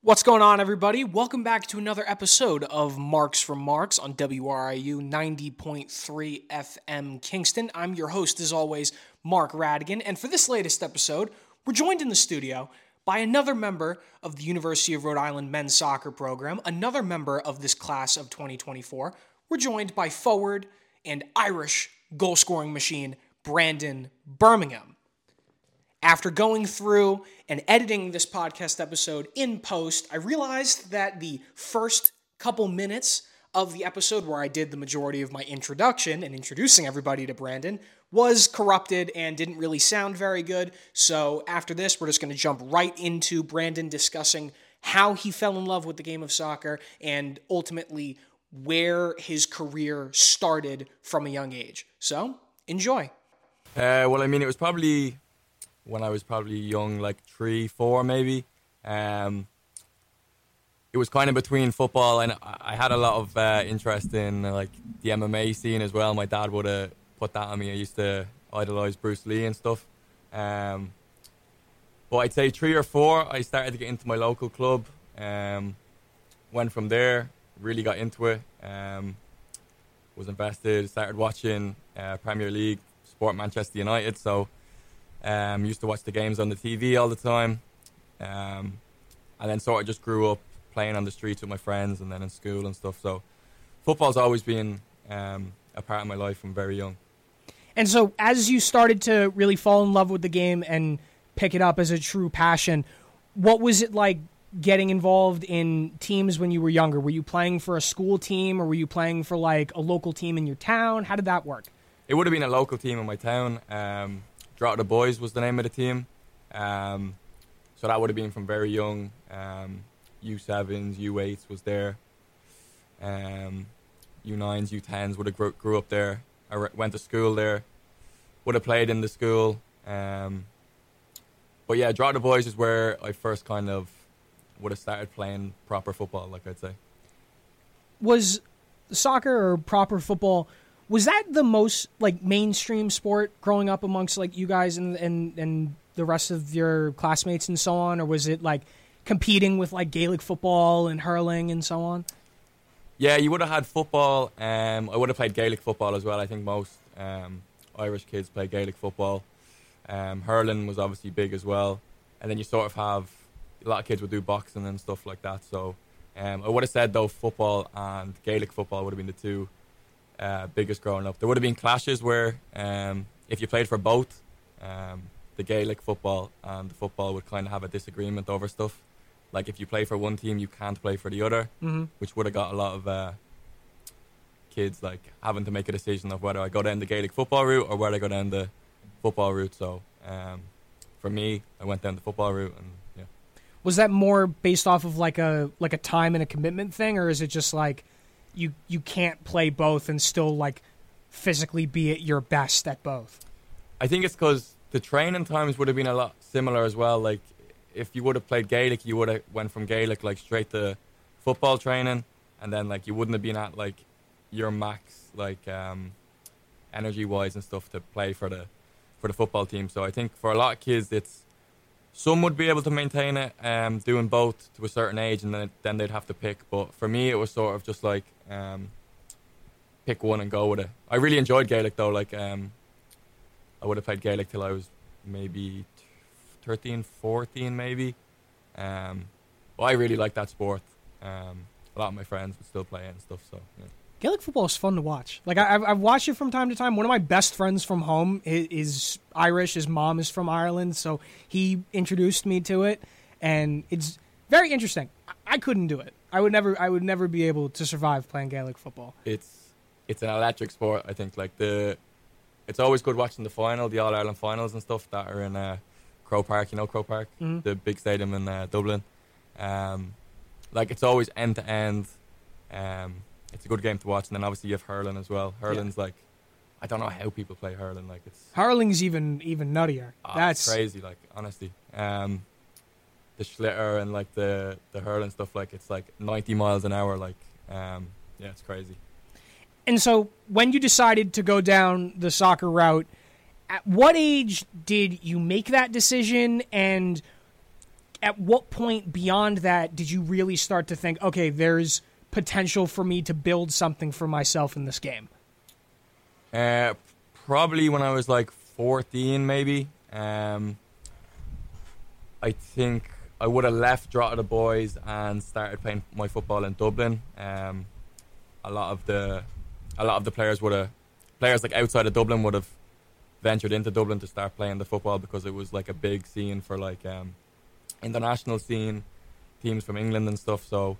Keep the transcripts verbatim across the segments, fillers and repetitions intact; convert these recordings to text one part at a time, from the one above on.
What's going on, everybody? Welcome back to another episode of Marks from Marks on W R I U ninety point three F M Kingston. I'm your host, as always, Mark Radigan, and for this latest episode, we're joined in the studio by another member of the University of Rhode Island men's soccer program, another member of this class of twenty twenty-four. We're joined by forward and Irish goal-scoring machine, Brandon Birmingham. After going through and editing this podcast episode in post, I realized that the first couple minutes of the episode where I did the majority of my introduction and introducing everybody to Brandon was corrupted and didn't really sound very good. So after this, we're just going to jump right into Brandon discussing how he fell in love with the game of soccer and ultimately where his career started from a young age. So enjoy. Uh, well, I mean, it was probably... when I was probably young, like three, four maybe. Um, it was kind of between football and I had a lot of uh, interest in uh, like the M M A scene as well. My dad would have put that on me. I used to idolise Bruce Lee and stuff. Um, but I'd say three or four, I started to get into my local club. Um, went from there, really got into it. Um, was invested, started watching uh, Premier League, support Manchester United. So Um, used to watch the games on the T V all the time, um, and then sort of just grew up playing on the streets with my friends and then in school and stuff. So football's always been um, a part of my life from very young. And so as you started to really fall in love with the game and pick it up as a true passion, what was it like getting involved in teams when you were younger? Were you playing for a school team or were you playing for like a local team in your town? How did that work? It would have been a local team in my town. Um, Drogheda the Boys was the name of the team. Um, so that would have been from very young. Um, U sevens, U eights was there. Um, U nines, U tens would have grew, grew up there. I re- went to school there. Would have played in the school. Um, but yeah, Drogheda the Boys is where I first kind of would have started playing proper football, like I'd say. Was soccer or proper football... was that the most like mainstream sport growing up amongst like you guys and, and and the rest of your classmates and so on, or was it like competing with like Gaelic football and hurling and so on? Yeah, you would have had football. Um, I would have played Gaelic football as well. I think most um, Irish kids play Gaelic football. Um, hurling was obviously big as well, and then you sort of have a lot of kids would do boxing and stuff like that. So um, I would have said though football and Gaelic football would have been the two Uh, biggest growing up. There would have been clashes where um, if you played for both, um, the Gaelic football and the football would kind of have a disagreement over stuff. Like if you play for one team, you can't play for the other, mm-hmm. which would have got a lot of uh, kids like having to make a decision of whether I go down the Gaelic football route or whether I go down the football route. So um, for me, I went down the football route, and yeah. Was that more based off of like a like a time and a commitment thing, or is it just like you you can't play both and still like physically be at your best at both? I think it's because the training times would have been a lot similar as well. Like if you would have played Gaelic, you would have went from Gaelic like straight to football training, and then like you wouldn't have been at like your max like um, energy wise and stuff to play for the for the football team. So I think for a lot of kids, it's some would be able to maintain it, um, doing both to a certain age, and then then they'd have to pick. But for me, it was sort of just like um, pick one and go with it. I really enjoyed Gaelic though. Like um, I would have played Gaelic till I was maybe thirteen, fourteen, maybe. Um, but I really like that sport. Um, a lot of my friends would still play it and stuff. So yeah. Gaelic football is fun to watch. Like I, I've watched it from time to time. One of my best friends from home is, is Irish. His mom is from Ireland, so he introduced me to it, and it's very interesting. I, I couldn't do it. I would never. I would never be able to survive playing Gaelic football. It's it's an electric sport. I think like the it's always good watching the final, the All Ireland finals and stuff that are in uh, Croke Park. You know Croke Park, mm-hmm. the big stadium in uh, Dublin. Um, like it's always end to end. Um, It's a good game to watch, and then obviously you have hurling as well. Hurling's yeah. like, I don't know how people play hurling. Like it's hurling's even even nuttier. Oh, That's it's crazy. Like honestly, um, the schlitter and like the the hurling stuff. Like it's like ninety miles an hour. Like um, yeah, it's crazy. And so when you decided to go down the soccer route, at what age did you make that decision? And at what point beyond that did you really start to think, okay, there's potential for me to build something for myself in this game? Uh, probably when I was like fourteen, maybe. Um, I think I would have left Drogheda the Boys and started playing my football in Dublin. Um, a lot of the, a lot of the players would have, players like outside of Dublin would have ventured into Dublin to start playing the football because it was like a big scene for like um, international scene, teams from England and stuff. So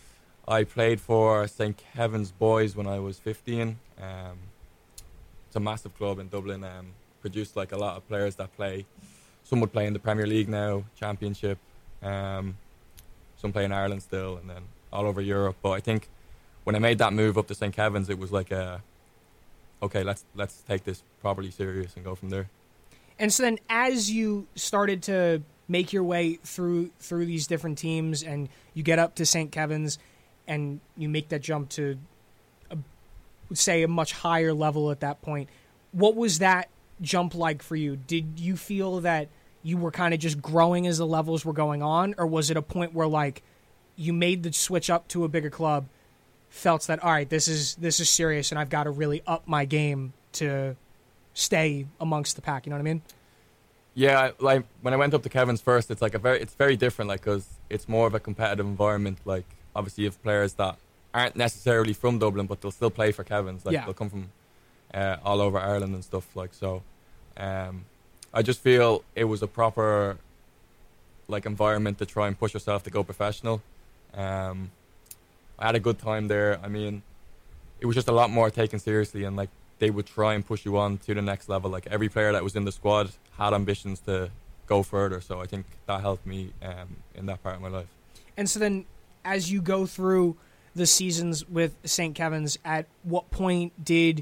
I played for Saint Kevin's Boys when I was fifteen. Um, it's a massive club in Dublin. Um, produced like a lot of players that play. Some would play in the Premier League now, Championship. Um, some play in Ireland still, and then all over Europe. But I think when I made that move up to Saint Kevin's, it was like a okay, let's let's take this properly serious and go from there. And so then, as you started to make your way through through these different teams, and you get up to Saint Kevin's, and you make that jump to, a, say, a much higher level at that point, what was that jump like for you? Did you feel that you were kind of just growing as the levels were going on, or was it a point where like you made the switch up to a bigger club, felt that all right, this is this is serious, and I've got to really up my game to stay amongst the pack? You know what I mean? Yeah, like when I went up to Kevin's first, it's like a very it's very different, like because it's more of a competitive environment. Like obviously, you have players that aren't necessarily from Dublin, but they'll still play for Kevin's. Like yeah. they'll come from uh, all over Ireland and stuff. Like so, um, I just feel it was a proper like environment to try and push yourself to go professional. Um, I had a good time there. I mean, it was just a lot more taken seriously, and like they would try and push you on to the next level. Like every player that was in the squad had ambitions to go further. So I think that helped me um, in that part of my life. And so then, as you go through the seasons with Saint Kevin's, at what point did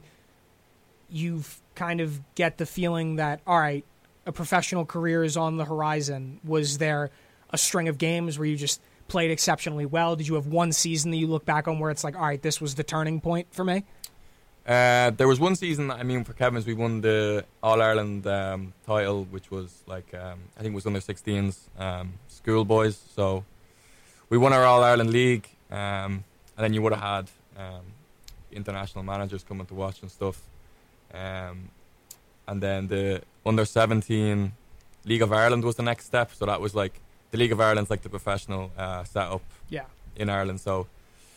you kind of get the feeling that, all right, a professional career is on the horizon? Was there a string of games where you just played exceptionally well? Did you have one season that you look back on where it's like, all right, this was the turning point for me? Uh, there was one season, I mean, for Kevin's, we won the All-Ireland um, title, which was like, um, I think it was under sixteens, um, schoolboys. So we won our All-Ireland League, um, and then you would have had um, international managers coming to watch and stuff. Um, and then the under seventeen League of Ireland was the next step. So that was like, the League of Ireland's like the professional uh, setup yeah. in Ireland. So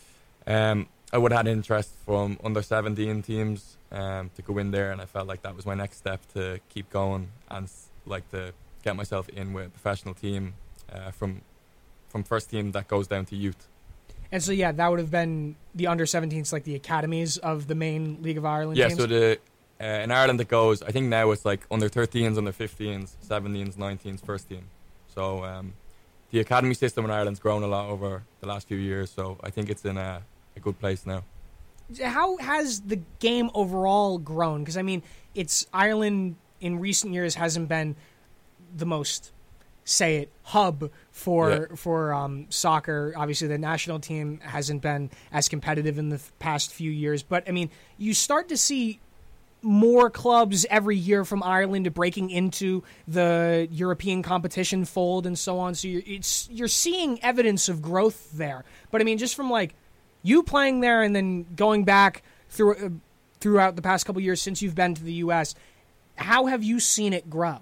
um, I would have had interest from under seventeen teams um, to go in there, and I felt like that was my next step to keep going and like to get myself in with a professional team uh, from from first team that goes down to youth. And so yeah, that would have been the under seventeens, like the academies of the main League of Ireland yeah, teams? so the uh, in Ireland it goes, I think now it's like under thirteens, under fifteens, seventeens, nineteens, first team. So um, the academy system in Ireland's grown a lot over the last few years, so I think it's in a, a good place now. How has the game overall grown? Because, I mean, it's Ireland in recent years hasn't been the most, say it, hub for yeah. for um, soccer. Obviously, the national team hasn't been as competitive in the th- past few years. But, I mean, you start to see more clubs every year from Ireland breaking into the European competition fold and so on. So you're, it's, you're seeing evidence of growth there. But, I mean, just from, like, you playing there and then going back through uh, throughout the past couple of years since you've been to the U S, how have you seen it grow?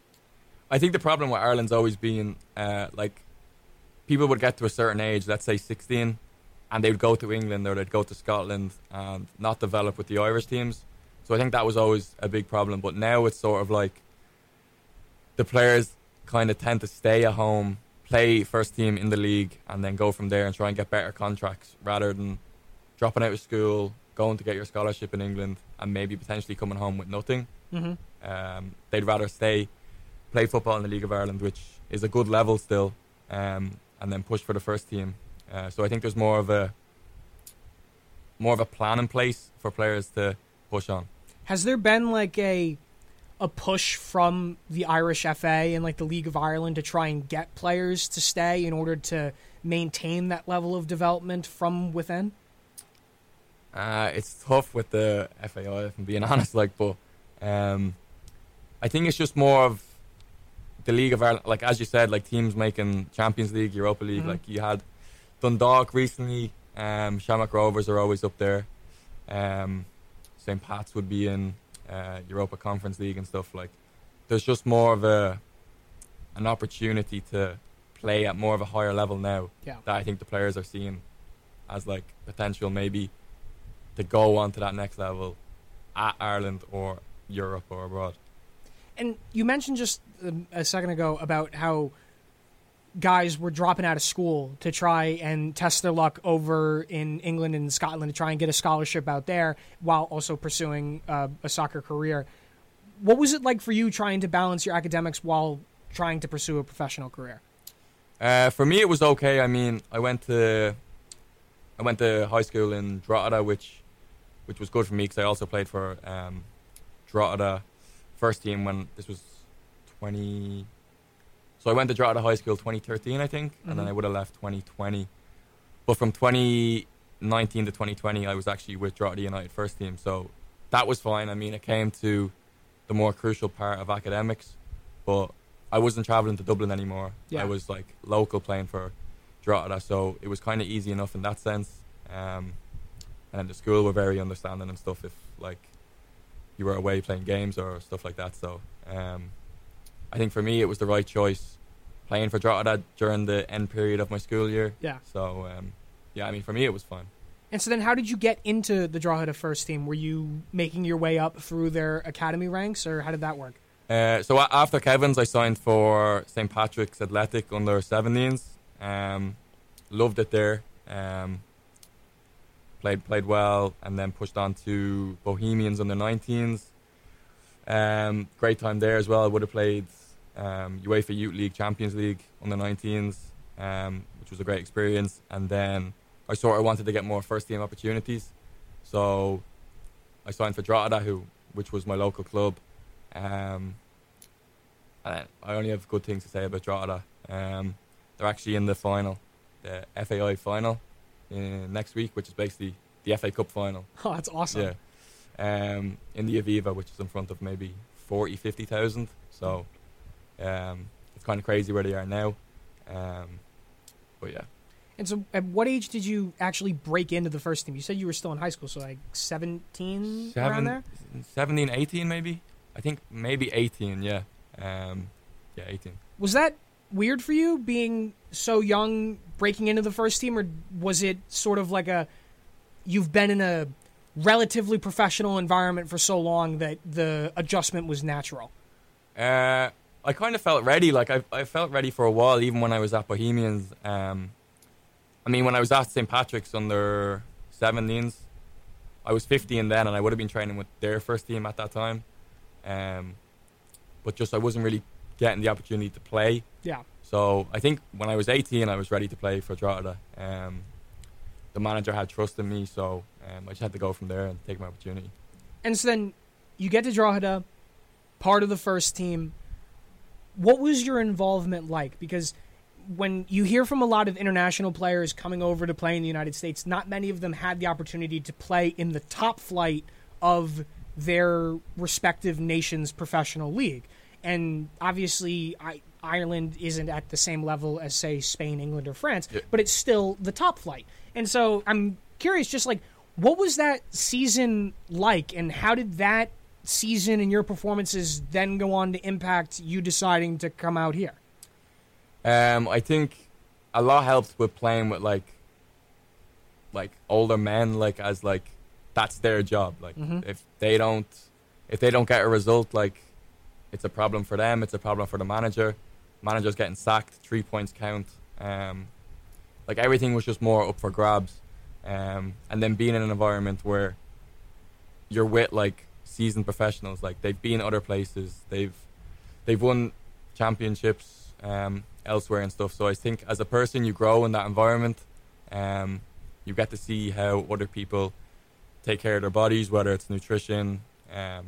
I think the problem with Ireland's always been, uh, like, people would get to a certain age, let's say sixteen, and they would go to England or they'd go to Scotland and not develop with the Irish teams. So I think that was always a big problem. But now it's sort of like the players kind of tend to stay at home, play first team in the league, and then go from there and try and get better contracts rather than dropping out of school, going to get your scholarship in England, and maybe potentially coming home with nothing. Mm-hmm. Um, they'd rather stay, play football in the League of Ireland, which is a good level still, um, and then push for the first team. Uh, so I think there's more of a more of a plan in place for players to push on. Has there been like a a push from the Irish F A and like the League of Ireland to try and get players to stay in order to maintain that level of development from within? Uh, it's tough with the F A I, if I'm being honest. Like, but um, I think it's just more of the League of Ireland, like as you said, like teams making Champions League, Europa League. Mm-hmm. Like you had Dundalk recently. Um, Shamrock Rovers are always up there. Um, Saint Pat's would be in uh, Europa Conference League and stuff. Like there's just more of a an opportunity to play at more of a higher level now. Yeah. That I think the players are seeing as like potential maybe to go on to that next level at Ireland or Europe or abroad. And you mentioned just um, a second ago about how guys were dropping out of school to try and test their luck over in England and Scotland to try and get a scholarship out there while also pursuing uh, a soccer career. What was it like for you trying to balance your academics while trying to pursue a professional career? Uh, for me, it was okay. I mean, I went to I went to high school in Drogheda, which which was good for me because I also played for um, Drogheda first team when this was twenty. So I went to Drogheda High School twenty thirteen, I think, mm-hmm. and then I would have left twenty twenty. But from twenty nineteen to twenty twenty, I was actually with Drogheda United first team, so that was fine. I mean, it came to the more crucial part of academics, but I wasn't travelling to Dublin anymore. Yeah. I was like local playing for Drogheda, so it was kind of easy enough in that sense. Um, and the school were very understanding and stuff if like you were away playing games or stuff like that. So um, I think for me it was the right choice playing for Drogheda during the end period of my school year. Yeah. So um, yeah, I mean for me it was fine. And so then how did you get into the Drogheda first team? Were you making your way up through their academy ranks, or how did that work? Uh, so after Kevin's, I signed for Saint Patrick's Athletic under seventeens. Um, loved it there. Um, played played well, and then pushed on to Bohemians under nineteens. Um, great time there as well. I would have played um, UEFA Youth League, Champions League under nineteens, um, which was a great experience. And then I sort of wanted to get more first team opportunities, so I signed for Drogheda, who which was my local club. Um, and I only have good things to say about Drogheda. Um, they're actually in the final, the F A I final, in next week, which is basically the F A Cup final. Oh, that's awesome. Yeah. Um, in the Aviva, which is in front of maybe forty, fifty thousand. So um, it's kind of crazy where they are now. Um, but yeah. And so at what age did you actually break into the first team? You said you were still in high school, so like seventeen, Seven, around there? seventeen, eighteen maybe. I think maybe eighteen, yeah. Um, yeah, eighteen. Was that weird for you, being so young, breaking into the first team, or was it sort of like a, you've been in a relatively professional environment for so long that the adjustment was natural? Uh, I kind of felt ready. Like, I I felt ready for a while, even when I was at Bohemians. Um, I mean, when I was at Saint Patrick's under seventeens, I was fifteen then, and I would have been training with their first team at that time. Um, but just I wasn't really getting the opportunity to play. Yeah. So I think when I was eighteen, I was ready to play for Drogheda. Um, the manager had trust in me, so um, I just had to go from there and take my opportunity. And so then you get to Drogheda, part of the first team. What was your involvement like? Because when you hear from a lot of international players coming over to play in the United States, not many of them had the opportunity to play in the top flight of their respective nation's professional league. And obviously, I, Ireland isn't at the same level as, say, Spain, England, or France, yeah. but it's still the top flight. And so I'm curious, just like, what was that season like, and how did that season and your performances then go on to impact you deciding to come out here? Um, I think a lot helped with playing with, like, like older men, like, as, like, that's their job. Like, mm-hmm. if they don't, if they don't get a result, like, it's a problem for them. It's a problem for the manager. Manager's getting sacked. Three points count. Um, like everything was just more up for grabs. Um, and then being in an environment where you're with like seasoned professionals, like they've been other places. They've they've won championships um, elsewhere and stuff. So I think as a person, you grow in that environment. Um, you get to see how other people take care of their bodies, whether it's nutrition. Um,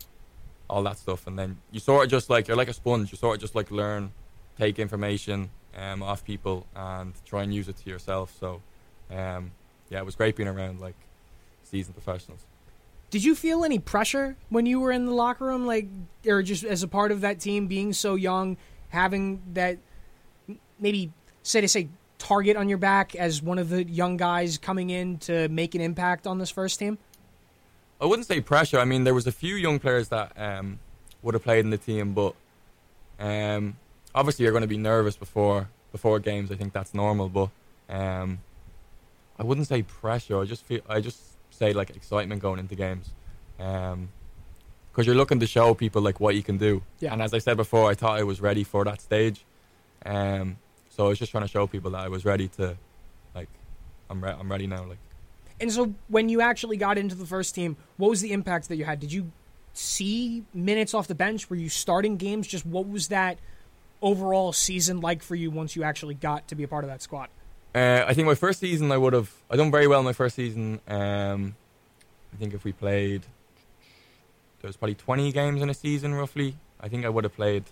all that stuff, and then you sort of just like, you're like a sponge, you sort of just like learn, take information um, off people and try and use it to yourself. So um, yeah, it was great being around like seasoned professionals. Did you feel any pressure when you were in the locker room, like, or just as a part of that team being so young, having that maybe, say to say, target on your back as one of the young guys coming in to make an impact on this first team? I wouldn't say pressure. I mean, there was a few young players that um, would have played in the team, but um, obviously you're going to be nervous before before games. I think that's normal, but um, I wouldn't say pressure. I just feel I just say like excitement going into games, because um, you're looking to show people like what you can do. Yeah. And as I said before, I thought I was ready for that stage. Um, so I was just trying to show people that I was ready to, like, I'm re- I'm ready now. Like. And so when you actually got into the first team, what was the impact that you had? Did you see minutes off the bench? Were you starting games? Just what was that overall season like for you once you actually got to be a part of that squad? Uh, I think my first season I would have, I done very well in my first season. Um, I think if we played, there was probably twenty games in a season roughly. I think I would have played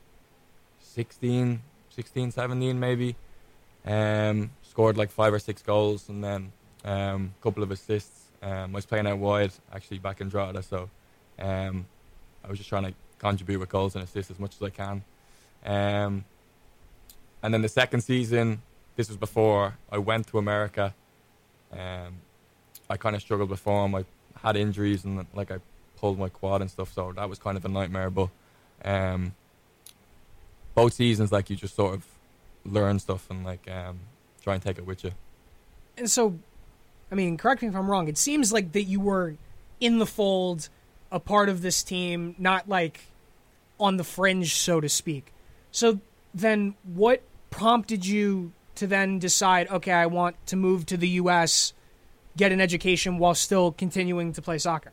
sixteen, sixteen, seventeen maybe. Um, scored like five or six goals and then um, a couple of assists. Um, I was playing out wide actually back in Drogheda, so um, I was just trying to contribute with goals and assists as much as I can. Um, and then the second season, this was before I went to America. Um, I kind of struggled before him. I had injuries and like I pulled my quad and stuff, so that was kind of a nightmare. But um, both seasons, like you just sort of learn stuff and like um, try and take it with you. And so, I mean, correct me if I'm wrong. It seems like that you were in the fold, a part of this team, not like on the fringe, so to speak. So then, what prompted you to then decide, okay, I want to move to the U S, get an education while still continuing to play soccer?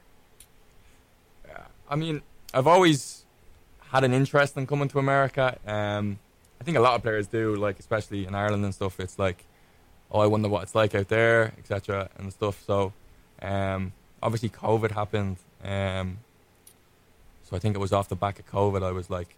Uh, I mean, I've always had an interest in coming to America. Um, I think a lot of players do, like especially in Ireland and stuff. It's like, oh, I wonder what it's like out there, et cetera and stuff. So, um, obviously COVID happened. Um, so I think it was off the back of COVID. I was like,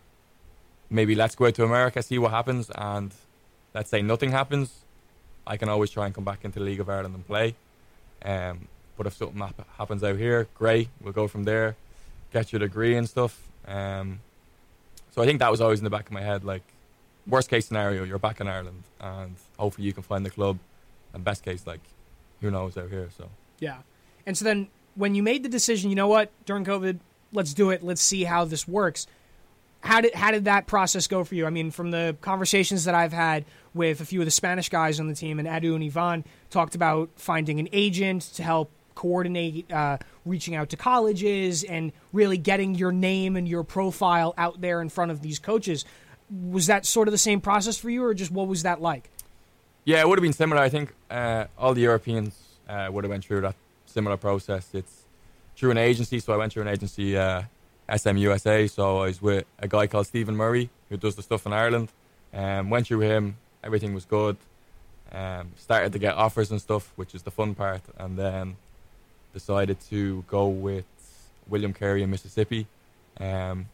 maybe let's go out to America, see what happens, and let's say nothing happens. I can always try and come back into the League of Ireland and play. Um, but if something hap- happens out here, great. We'll go from there, get your degree and stuff. Um, so I think that was always in the back of my head. Like, worst case scenario, you're back in Ireland, and hopefully you can find the club. And best case, like, who knows out here? So yeah. And so then, when you made the decision, you know what, during COVID, let's do it. Let's see how this works. How did how did that process go for you? I mean, from the conversations that I've had with a few of the Spanish guys on the team, and Edu and Ivan talked about finding an agent to help coordinate uh, reaching out to colleges and really getting your name and your profile out there in front of these coaches. Was that sort of the same process for you, or just what was that like? Yeah, it would have been similar. I think uh, all the Europeans uh, would have went through that similar process. It's through an agency, so I went through an agency, uh, S M U S A, so I was with a guy called Stephen Murray, who does the stuff in Ireland. Um, went through him, everything was good. Um, started to get offers and stuff, which is the fun part, and then decided to go with William Carey in Mississippi. Um,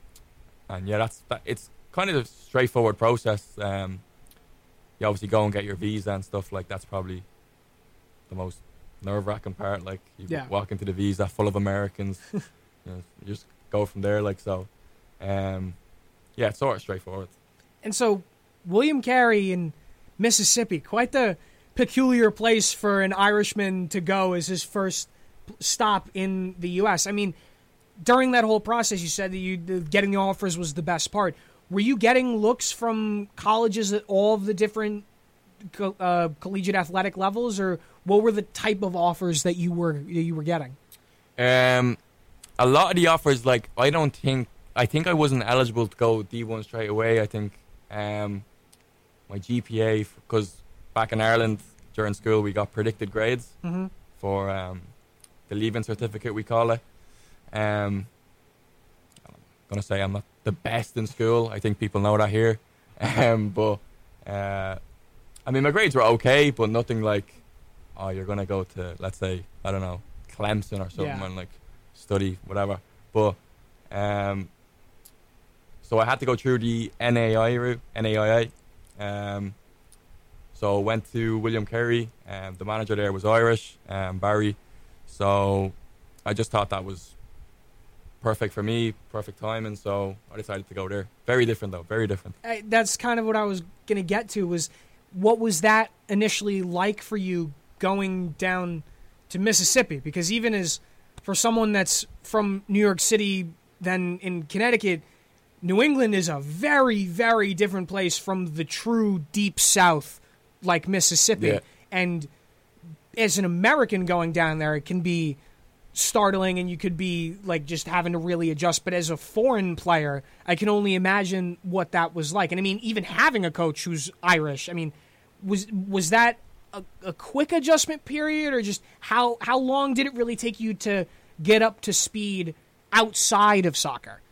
and yeah, that's that, it's kind of a straightforward process. Um, you obviously go and get your visa and stuff, like that's probably the most nerve-wracking part. Like you yeah. walk into the visa full of Americans, you know, you just go from there. Like so, um, yeah, it's sort of straightforward. And so, William Carey in Mississippi, quite the peculiar place for an Irishman to go as his first stop in the U S. I mean, during that whole process, you said that you the, getting the offers was the best part. Were you getting looks from colleges at all of the different co- uh, collegiate athletic levels, or what were the type of offers that you were that you were getting? Um, a lot of the offers, like I don't think I think I wasn't eligible to go D one straight away. I think um, my G P A, because back in Ireland during school we got predicted grades mm-hmm. for um, the leaving certificate, we call it. Um, I'm gonna say I'm not the best in school. I think people know that here. Um, but uh, I mean, my grades were okay, but nothing like, oh, you're gonna go to, let's say, I don't know, Clemson or something, yeah. and like study whatever. But um, so I had to go through the N A I route, N A I A. Um, so I went to William Carey. Um, the manager there was Irish, um, Barry. So I just thought that was perfect for me, perfect timing. So I decided to go there. Very different though, very different. I, that's kind of what I was going to get to. Was what was that initially like for you going down to Mississippi? Because even as for someone that's from New York City, then in Connecticut, New England is a very, very different place from the true deep South like Mississippi. Yeah. And as an American going down there, it can be startling and you could be like just having to really adjust. But as a foreign player, I can only imagine what that was like. And I mean, even having a coach who's Irish, I mean, was was that a, a quick adjustment period, or just how, how long did it really take you to get up to speed outside of soccer?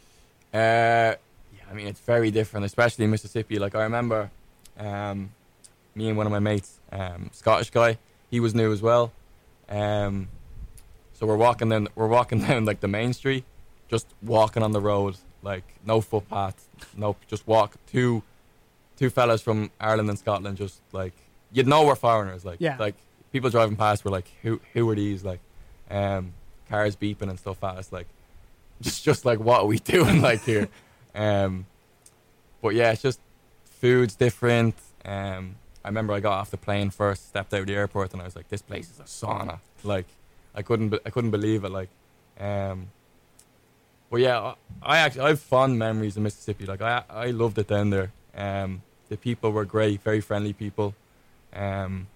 Uh, yeah, I mean, it's very different, especially in Mississippi. Like, I remember um, me and one of my mates, um, Scottish guy, he was new as well. Um, so we're walking down, we're walking down like the main street, just walking on the road, like no footpath, no, just walk. Two, two fellas from Ireland and Scotland, just like you'd know we're foreigners. Like, yeah. like people driving past were like, who, who are these? Like, um, cars beeping and stuff at us, like. Just, just like, what are we doing, like, here? Um, but, yeah, it's just food's different. Um, I remember I got off the plane first, stepped out of the airport, and I was like, this place is a sauna. Like, I couldn't be- I couldn't believe it, like. Um, but, yeah, I, I actually, I have fond memories of Mississippi. Like, I I loved it down there. Um, the people were great, very friendly people. Um,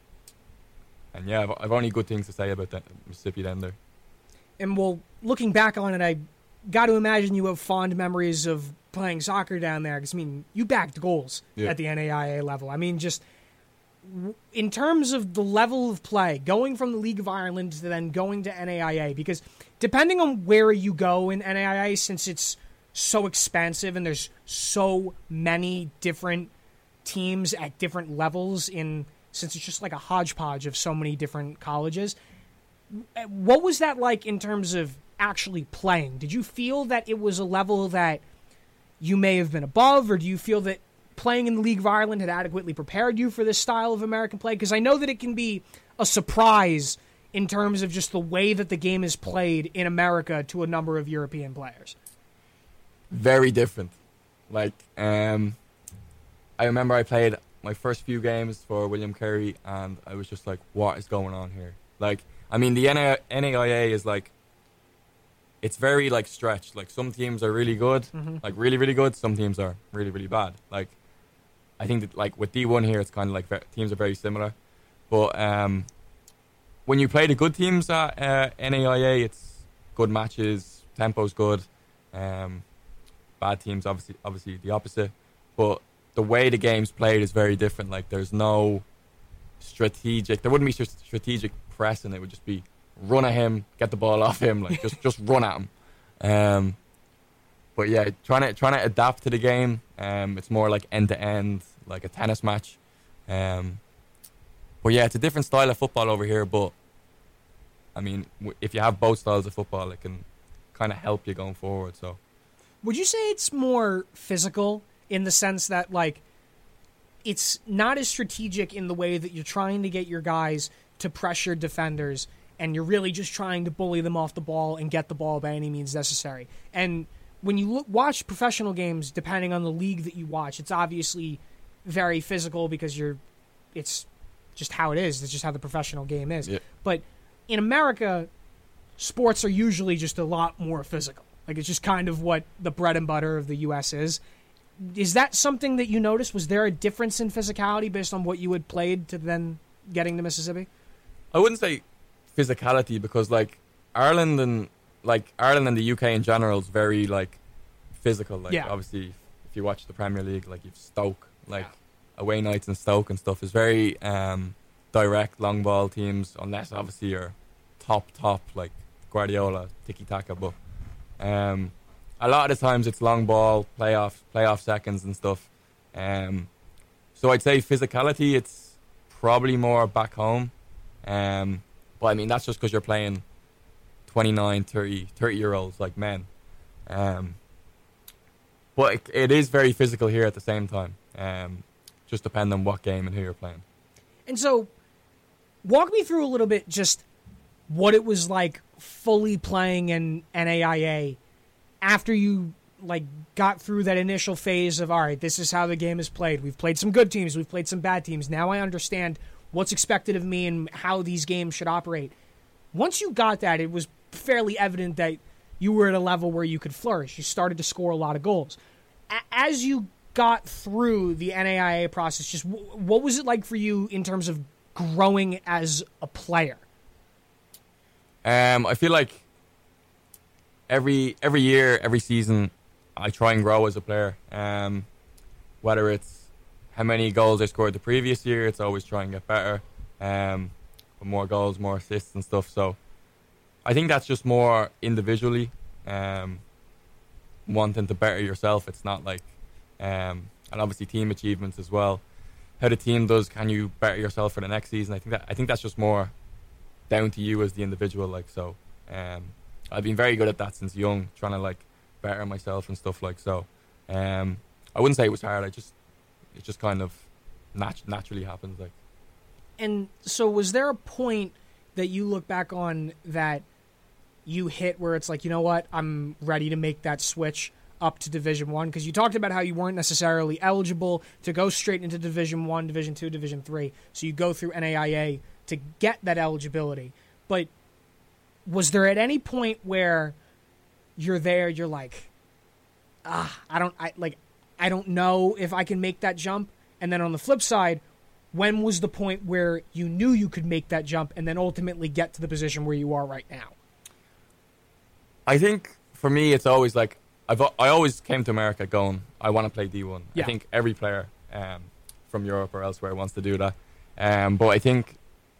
and, yeah, I've, I've only good things to say about that, Mississippi down there. And well, looking back on it, I got to imagine you have fond memories of playing soccer down there. Because, I mean, you backed goals yeah. at the N A I A level. I mean, just in terms of the level of play, going from the League of Ireland to then going to N A I A, because depending on where you go in N A I A, since it's so expansive and there's so many different teams at different levels, in since it's just like a hodgepodge of so many different colleges, what was that like in terms of actually playing? Did you feel that it was a level that you may have been above, or do you feel that playing in the League of Ireland had adequately prepared you for this style of American play? Because I know that it can be a surprise in terms of just the way that the game is played in America to a number of European players. Very different. Like, um, I remember I played my first few games for William Carey, and I was just like, what is going on here? Like, I mean, the N A I A is like, it's very like stretched. Like, some teams are really good, mm-hmm. like really, really good. Some teams are really, really bad. Like, I think that like with D one here, it's kind of like ve- teams are very similar. But um, when you play the good teams at uh, N A I A, it's good matches, tempo's good. Um, bad teams, obviously, obviously the opposite. But the way the game's played is very different. Like, there's no strategic. There wouldn't be strategic pressing. It would just be run at him, get the ball off him, like just just run at him. Um, but yeah, trying to trying to adapt to the game. Um, it's more like end to end, like a tennis match. Um, but yeah, it's a different style of football over here. But I mean, w- if you have both styles of football, it can kind of help you going forward. So, would you say it's more physical in the sense that like it's not as strategic in the way that you're trying to get your guys to pressure defenders, and you're really just trying to bully them off the ball and get the ball by any means necessary? And when you look, watch professional games, depending on the league that you watch, it's obviously very physical because you're, it's just how it is. It's just how the professional game is. Yeah. But in America, sports are usually just a lot more physical. Like, it's just kind of what the bread and butter of the U S is. Is that something that you noticed? Was there a difference in physicality based on what you had played to then getting to Mississippi? I wouldn't say physicality, because like Ireland and like Ireland and the U K in general is very like physical. Like, yeah. obviously, if you watch the Premier League, like you've Stoke, like yeah. away nights in Stoke and stuff is very um, direct, long ball teams, unless obviously you're top top like Guardiola, tiki taka. But um, a lot of the times it's long ball, playoff playoff seconds and stuff. Um, so I'd say physicality, it's probably more back home. Um, but I mean, that's just because you're playing twenty-nine, thirty, thirty year olds like men. Um, but it, it is very physical here at the same time. Um, just depending on what game and who you're playing. And so, walk me through a little bit just what it was like fully playing in N A I A after you like got through that initial phase of, all right, this is how the game is played. We've played some good teams. We've played some bad teams. Now I understand what's expected of me and how these games should operate. Once you got that, it was fairly evident that you were at a level where you could flourish. You started to score a lot of goals. A- as you got through the N A I A process, just w- what was it like for you in terms of growing as a player? Um, I feel like every every year, every season, I try and grow as a player. Um, whether it's how many goals I scored the previous year, it's always try and get better. Um, with more goals, more assists and stuff. So I think that's just more individually, um, wanting to better yourself. It's not like, um, and obviously team achievements as well. How the team does, can you better yourself for the next season? I think that I think that's just more down to you as the individual. Like so, um, I've been very good at that since young, trying to like better myself and stuff like so. Um, I wouldn't say it was hard. I just it just kind of nat- naturally happens. Like, and so was there a point that you look back on that you hit where it's like, you know what, I'm ready to make that switch up to Division One? Because you talked about how you weren't necessarily eligible to go straight into Division One, Division Two, Division Three. So you go through N A I A to get that eligibility. But was there at any point where you're there, you're like, ah, I don't, I like, I don't know if I can make that jump? And then on the flip side, when was the point where you knew you could make that jump and then ultimately get to the position where you are right now? I think for me, it's always like, I've I always came to America going, I want to play D one. Yeah. I think every player um, from Europe or elsewhere wants to do that. Um, but I think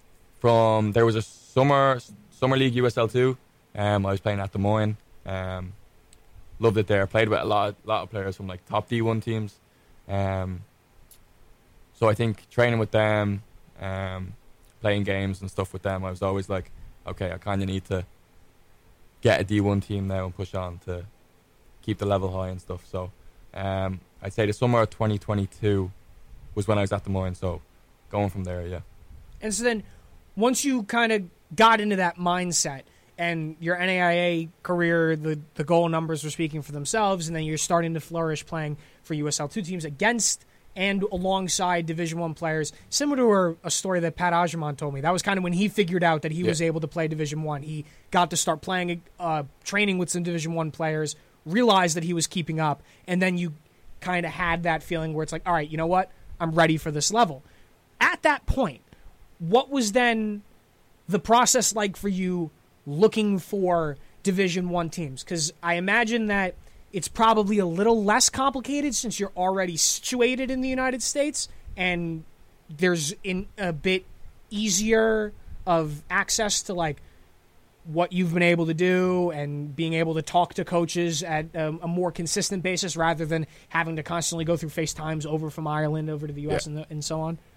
from, there was a summer summer league U S L two. Um, I was playing at Des Moines. Um, loved it there. Played with a lot, lot of players from like top D one teams. Um, so I think training with them, um, playing games and stuff with them, I was always like, okay, I kind of need to get a D one team now and push on to keep the level high and stuff. So um, I'd say the summer of twenty twenty-two was when I was at Des Moines. So going from there, yeah. And so then once you kind of got into that mindset and your N A I A career, the, the goal numbers were speaking for themselves, and then you're starting to flourish playing for U S L two teams against and alongside Division One players, similar to a, a story that Pat Agermont told me. That was kind of when he figured out that he yeah. was able to play Division One. He got to start playing, uh, training with some Division One players, realized that he was keeping up, and then you kind of had that feeling where it's like, all right, you know what? I'm ready for this level. At that point, what was then the process like for you looking for Division One teams? Because I imagine that it's probably a little less complicated since you're already situated in the United States, and there's in a bit easier of access to like what you've been able to do and being able to talk to coaches at a, a more consistent basis rather than having to constantly go through FaceTimes over from Ireland over to the U S yeah. and, the, and so on?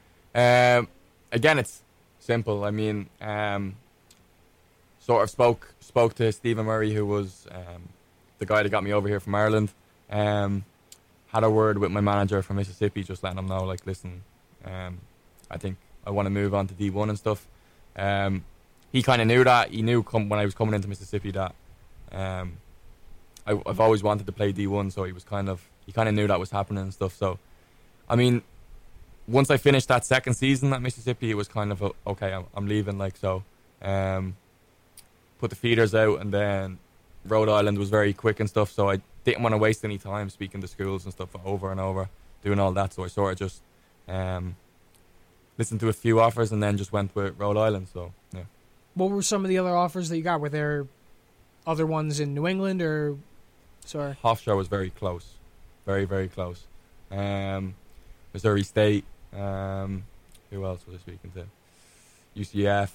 Um, again, it's simple. I mean, um, sort of spoke spoke to Stephen Murray, who was um, the guy that got me over here from Ireland. Um, had a word with my manager from Mississippi, just letting him know, like, listen, um, I think I want to move on to D one and stuff. Um, he kind of knew that. He knew com- when I was coming into Mississippi that um, I, I've always wanted to play D one, so he was kind of he kind of knew that was happening and stuff. So, I mean, once I finished that second season at Mississippi, it was kind of a, okay, I'm, I'm leaving. Like so, um, put the feeders out, and then Rhode Island was very quick and stuff. So I didn't want to waste any time speaking to schools and stuff over and over, doing all that. So I sort of just um, listened to a few offers and then just went with Rhode Island. So yeah. What were some of the other offers that you got? Were there other ones in New England or sorry? Hofstra was very close, very very close. Um, Missouri State. Um, who else was I speaking to? U C F,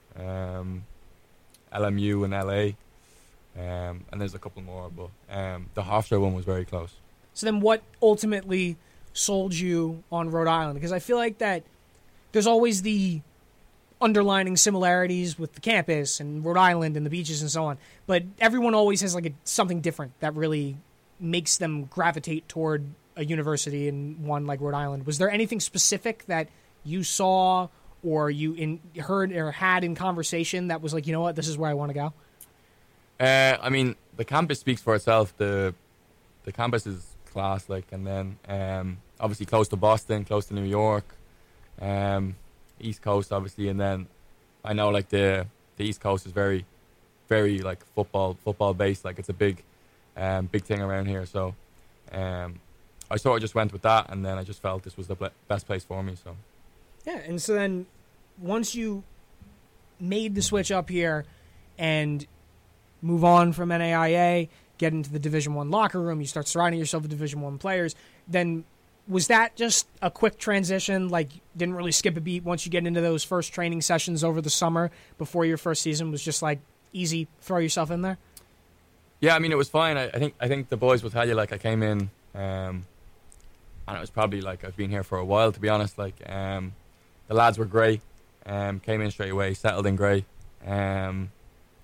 um, L M U and L A, um, and there's a couple more, but um, the Hofstra one was very close. So then what ultimately sold you on Rhode Island? Because I feel like that there's always the underlining similarities with the campus and Rhode Island and the beaches and so on, but everyone always has like a, something different that really makes them gravitate toward a university and one like Rhode Island. Was there anything specific that you saw or you in heard or had in conversation that was like, you know what, this is where I want to go? Uh, I mean, the campus speaks for itself. The the campus is class, like, and then um, obviously close to Boston, close to New York, um, East Coast, obviously, and then I know like the the East Coast is very, very like football football based. Like it's a big, um, big thing around here. So, um, I sort of just went with that, and then I just felt this was the ble- best place for me. So, yeah, and so then once you made the switch up here and move on from N A I A, get into the Division One locker room, you start surrounding yourself with Division One players, then was that just a quick transition, like didn't really skip a beat once you get into those first training sessions over the summer before your first season, was just like easy, throw yourself in there? Yeah, I mean, it was fine. I, I think I think the boys will tell you, like, I came in, um, and it was probably like I've been here for a while, to be honest. Like, um, the lads were great, um, came in straight away, settled in great. Um,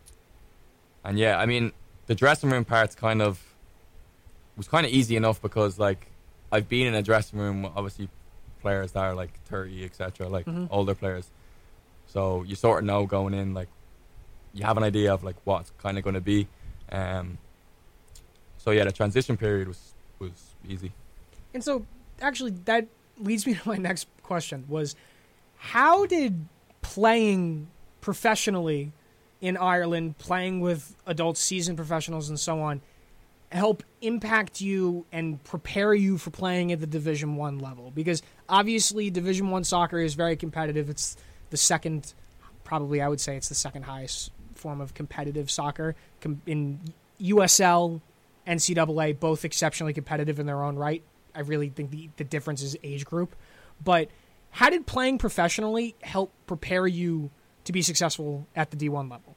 and yeah, I mean, the dressing room part's kind of, was kind of easy enough because, like, I've been in a dressing room with obviously players that are like thirty, et cetera, like mm-hmm. older players. So you sort of know going in, like, you have an idea of like what's kind of going to be. Um, so yeah, the transition period was was easy. And so actually that leads me to my next question, was how did playing professionally in Ireland, playing with adult seasoned professionals and so on, help impact you and prepare you for playing at the Division One level? Because obviously Division One soccer is very competitive. It's the second, probably I would say it's the second highest form of competitive soccer. In U S L, N C double A, both exceptionally competitive in their own right. I really think the, the difference is age group. But how did playing professionally help prepare you to be successful at the D one level?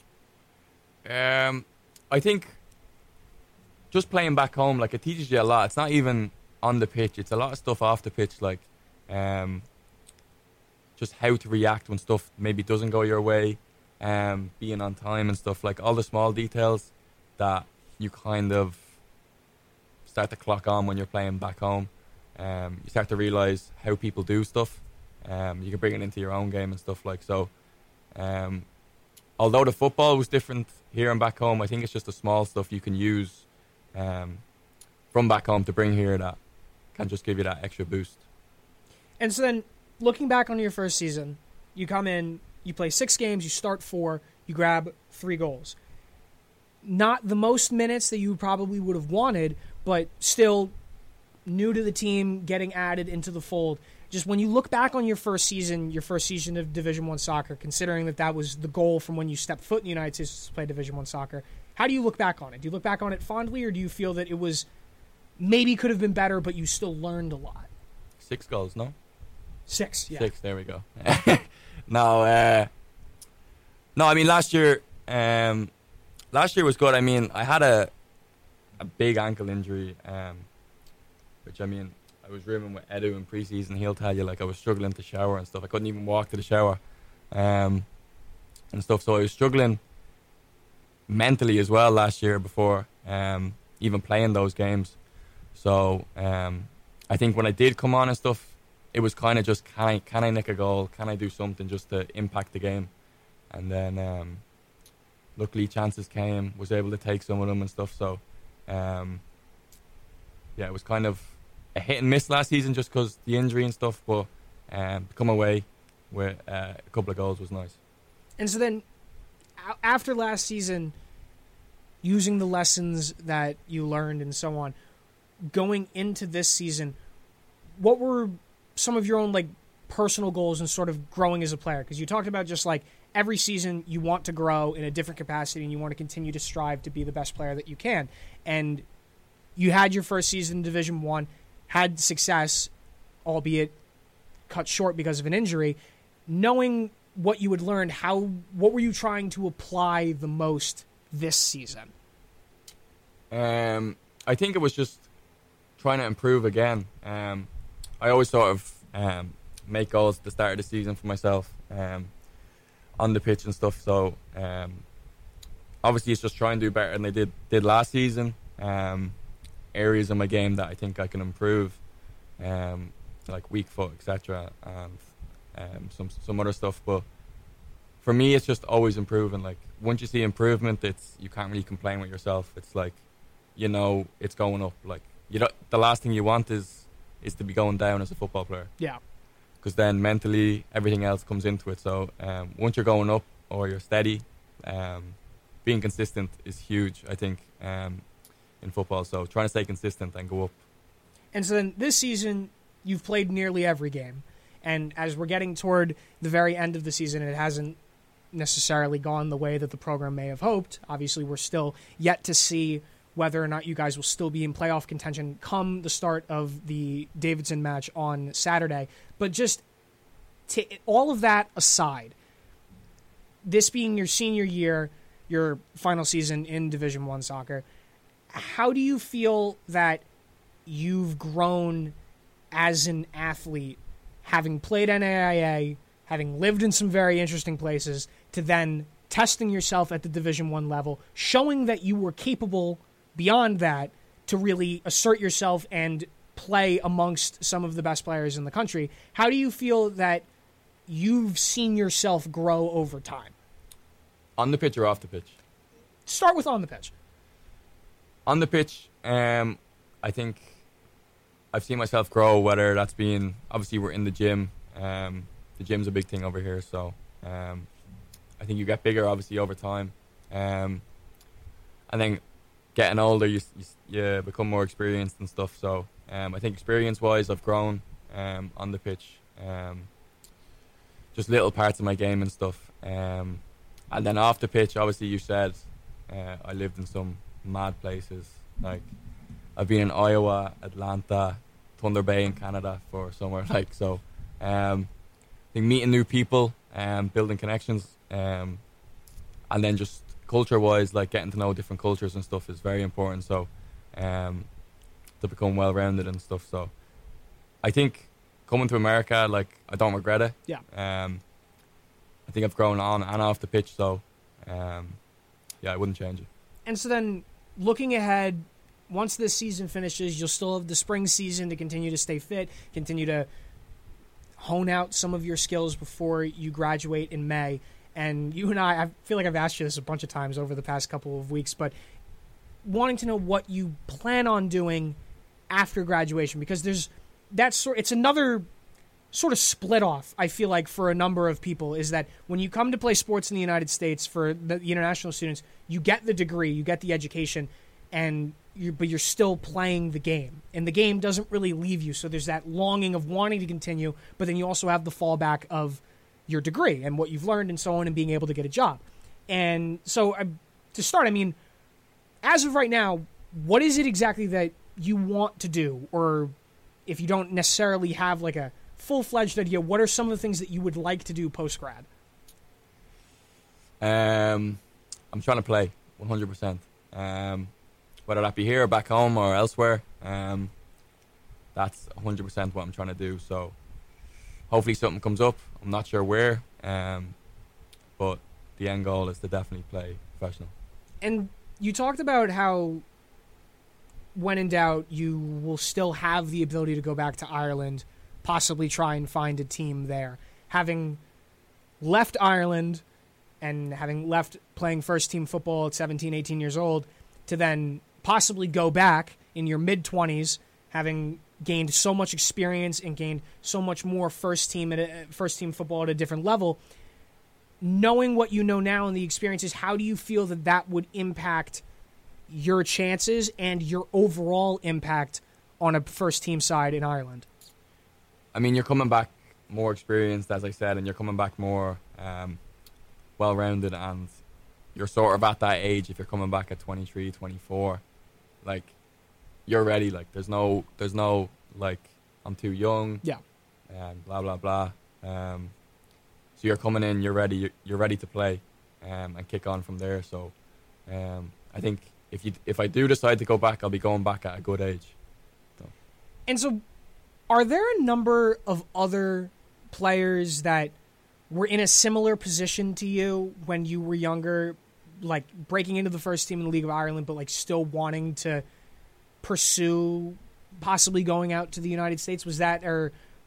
Um, I think just playing back home, like, it teaches you a lot. It's not even on the pitch. It's a lot of stuff off the pitch, like um, just how to react when stuff maybe doesn't go your way, um, being on time and stuff, like all the small details that you kind of start to clock on when you're playing back home. Um, you start to realise how people do stuff. Um, you can bring it into your own game and stuff, like so. Um, although the football was different here and back home, I think it's just the small stuff you can use um, from back home to bring here that can just give you that extra boost. And so then, looking back on your first season, you come in, you play six games, you start four, you grab three goals. Not the most minutes that you probably would have wanted, but still new to the team, getting added into the fold. Just when you look back on your first season, your first season of Division One soccer, considering that that was the goal from when you stepped foot in the United States to play Division One soccer, how do you look back on it? Do you look back on it fondly, or do you feel that it was maybe could have been better, but you still learned a lot? Six goals, no? Six, yeah. Six, there we go. no, uh, no, I mean, last year, um, last year was good. I mean, I had a a big ankle injury, um, which, I mean, I was rooming with Edu in pre-season. He'll tell you, like, I was struggling to shower and stuff. I couldn't even walk to the shower um, and stuff. So I was struggling mentally as well last year before um, even playing those games. So um, I think when I did come on and stuff, it was kind of just, can I, can I nick a goal? Can I do something just to impact the game? And then um, luckily chances came, was able to take some of them and stuff. So um, yeah, it was kind of a hit and miss last season just because the injury and stuff, but um, to come away with uh, a couple of goals was nice. And so then, after last season, using the lessons that you learned and so on, going into this season, what were some of your own like personal goals and sort of growing as a player? Because you talked about just like every season you want to grow in a different capacity and you want to continue to strive to be the best player that you can. And you had your first season in Division One, had success, albeit cut short because of an injury. Knowing what you had learned, how what were you trying to apply the most this season? Um, I think it was just trying to improve again. Um, I always sort of um, make goals at the start of the season for myself um, on the pitch and stuff. So um, obviously it's just trying to do better than I did did last season. Um, areas of my game that I think I can improve, um, like weak foot, et cetera, and uh, um, some some other stuff. But for me, it's just always improving. Like once you see improvement, it's you can't really complain with yourself. It's like, you know, it's going up. Like you don't, the last thing you want is is to be going down as a football player. Yeah. Because then mentally everything else comes into it. So um, once you're going up or you're steady, um, being consistent is huge, I think, um, in football. So trying to stay consistent and go up. And so then this season, you've played nearly every game. And as we're getting toward the very end of the season, it hasn't necessarily gone the way that the program may have hoped. Obviously, we're still yet to see whether or not you guys will still be in playoff contention come the start of the Davidson match on Saturday. But just to, all of that aside, this being your senior year, your final season in Division One soccer, how do you feel that you've grown as an athlete, having played N A I A, having lived in some very interesting places, to then testing yourself at the Division One level, showing that you were capable beyond that to really assert yourself and play amongst some of the best players in the country? How do you feel that you've seen yourself grow over time? On the pitch or off the pitch? Start with on the pitch. On the pitch, um, I think I've seen myself grow, whether that's been, obviously we're in the gym. Um, the gym's a big thing over here, so um, I think you get bigger, obviously, over time. Um, and then getting older, you, you, you become more experienced and stuff. So um, I think experience-wise, I've grown um, on the pitch. Um, just little parts of my game and stuff. Um, and then off the pitch, obviously, you said uh, I lived in some mad places. Like I've been in Iowa, Atlanta, Thunder Bay in Canada for somewhere. Like so, um, I think meeting new people, um, building connections, um, and then just culture-wise, like getting to know different cultures and stuff is very important. So, um, to become well-rounded and stuff. So, I think coming to America, like I don't regret it. Yeah. Um, I think I've grown on and off the pitch. So, um, yeah, I wouldn't change it. And so then, looking ahead, once this season finishes, you'll still have the spring season to continue to stay fit, continue to hone out some of your skills before you graduate in May. And you and I, I feel like I've asked you this a bunch of times over the past couple of weeks, but wanting to know what you plan on doing after graduation, because there's that sort, it's another sort of split off, I feel like, for a number of people, is that when you come to play sports in the United States for the international students, you get the degree, you get the education, and you but you're still playing the game. And the game doesn't really leave you, so there's that longing of wanting to continue, but then you also have the fallback of your degree and what you've learned and so on and being able to get a job. And so uh, to start, I mean, as of right now, what is it exactly that you want to do? Or if you don't necessarily have like a full-fledged idea, what are some of the things that you would like to do post-grad? Um, I'm trying to play one hundred percent. Um, whether that be here or back home or elsewhere, um, that's one hundred percent what I'm trying to do. So hopefully something comes up. I'm not sure where, um, but the end goal is to definitely play professional. And you talked about how when in doubt, you will still have the ability to go back to Ireland, possibly try and find a team there. Having left Ireland and having left playing first-team football at seventeen, eighteen years old, to then possibly go back in your mid-twenties, having gained so much experience and gained so much more first-team at a, first-team football at a different level, knowing what you know now and the experiences, how do you feel that that would impact your chances and your overall impact on a first-team side in Ireland? I mean, you're coming back more experienced, as I said, and you're coming back more um, well-rounded, and you're sort of at that age, if you're coming back at twenty-three, twenty-four, like, you're ready. Like, there's no, there's no, like, I'm too young, yeah, and blah, blah, blah. Um, so you're coming in, you're ready, you're, you're ready to play um, and kick on from there. So um, I think if you if I do decide to go back, I'll be going back at a good age. So. And so are there a number of other players that were in a similar position to you when you were younger, like breaking into the first team in the League of Ireland, but like still wanting to pursue possibly going out to the United States? Was that, or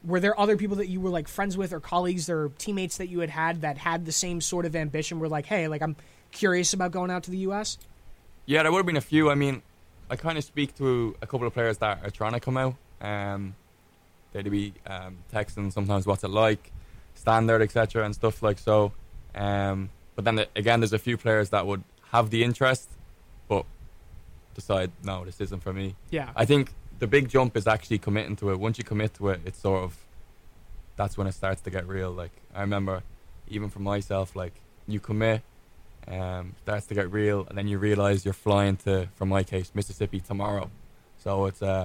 were there other people that you were like friends with or colleagues or teammates that you had had that had the same sort of ambition? Were like, hey, like I'm curious about going out to the U S? Yeah, there would have been a few. I mean, I kind of speak to a couple of players that are trying to come out. Um, they'd be um, texting sometimes what's it like, standard, et cetera, and stuff like so. Um, but then the, again, there's a few players that would have the interest, but decide no, this isn't for me. Yeah, I think the big jump is actually committing to it. Once you commit to it, it's sort of that's when it starts to get real. Like I remember, even for myself, like you commit, um, starts to get real, and then you realize you're flying to, for my case, Mississippi tomorrow. So it's uh,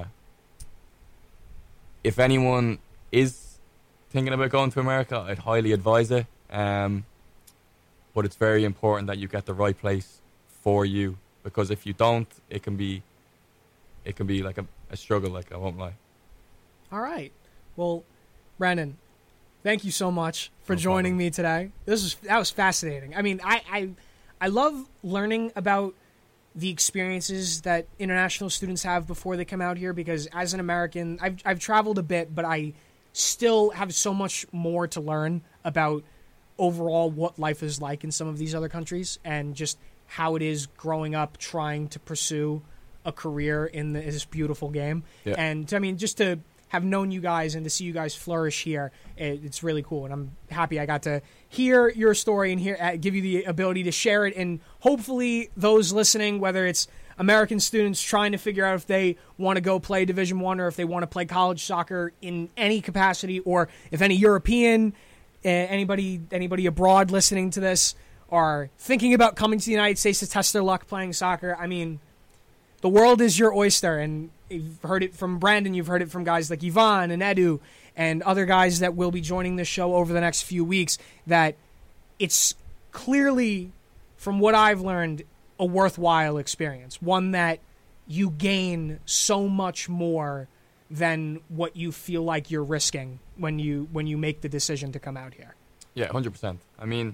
if anyone is thinking about going to America, I'd highly advise it. Um, but it's very important that you get the right place for you, because if you don't, it can be, it can be like a, a struggle. Like I won't lie. All right. Well, Brandon, thank you so much for No joining problem. me today. This was that was fascinating. I mean, I, I I love learning about the experiences that international students have before they come out here, because as an American, I've I've traveled a bit, but I still have so much more to learn about overall what life is like in some of these other countries, and just how it is growing up trying to pursue a career in the, this beautiful game. Yeah. And I mean, just to have known you guys and to see you guys flourish here, it, it's really cool. And I'm happy I got to hear your story and hear, uh, give you the ability to share it. And hopefully those listening, whether it's American students trying to figure out if they want to go play Division One or if they want to play college soccer in any capacity, or if any European, uh, anybody, anybody abroad listening to this are thinking about coming to the United States to test their luck playing soccer. I mean, the world is your oyster, and you've heard it from Brandon, you've heard it from guys like Ivan and Edu and other guys that will be joining this show over the next few weeks, that it's clearly, from what I've learned, a worthwhile experience, one that you gain so much more than what you feel like you're risking when you when you make the decision to come out here. Yeah, one hundred percent. I mean,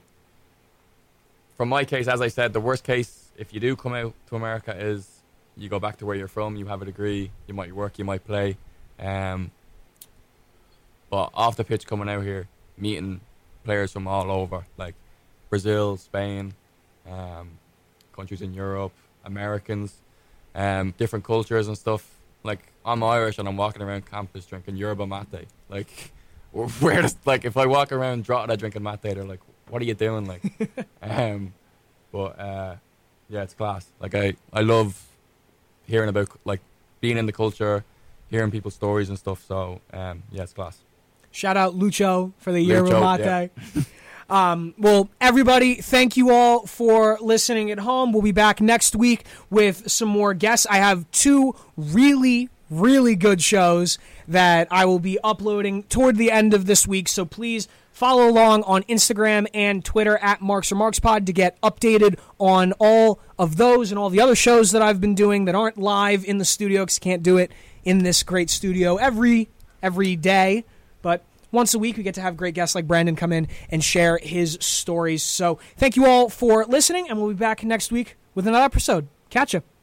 from my case, as I said, the worst case, if you do come out to America, is you go back to where you're from, you have a degree, you might work, you might play. Um, but off the pitch coming out here, meeting players from all over, like Brazil, Spain, um, countries in Europe, Americans, um, different cultures and stuff. Like, I'm Irish and I'm walking around campus drinking yerba mate. Like, where does, like, if I walk around Drogheda drinking mate, they're like, what are you doing? Like, um, but, uh, yeah, it's class. Like, I, I love hearing about, like, being in the culture, hearing people's stories and stuff. So, um, yeah, it's class. Shout out Lucho for the yerba Lucho, mate. Yeah. Um, well, everybody, thank you all for listening at home. We'll be back next week with some more guests. I have two really, really good shows that I will be uploading toward the end of this week. So please follow along on Instagram and Twitter at Marks or Marks Pod to get updated on all of those and all the other shows that I've been doing that aren't live in the studio, because I can't do it in this great studio every every day. But once a week, we get to have great guests like Brandon come in and share his stories. So thank you all for listening, and we'll be back next week with another episode. Catch ya.